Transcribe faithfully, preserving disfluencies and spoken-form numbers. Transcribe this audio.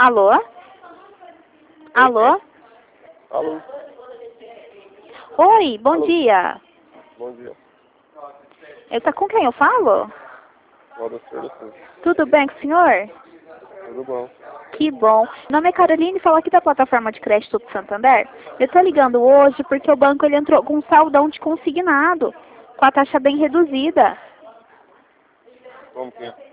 Alô? Alô? Alô? Oi, bom Alô? dia. Bom dia. Eu tá com quem eu falo? Pode ser sim. Tudo bem com o senhor? Tudo bom. Que bom. Meu nome é Caroline, falo aqui da plataforma de crédito do Santander. Eu tô ligando hoje porque o banco ele entrou com um saldão de consignado, com a taxa bem reduzida. Como que é?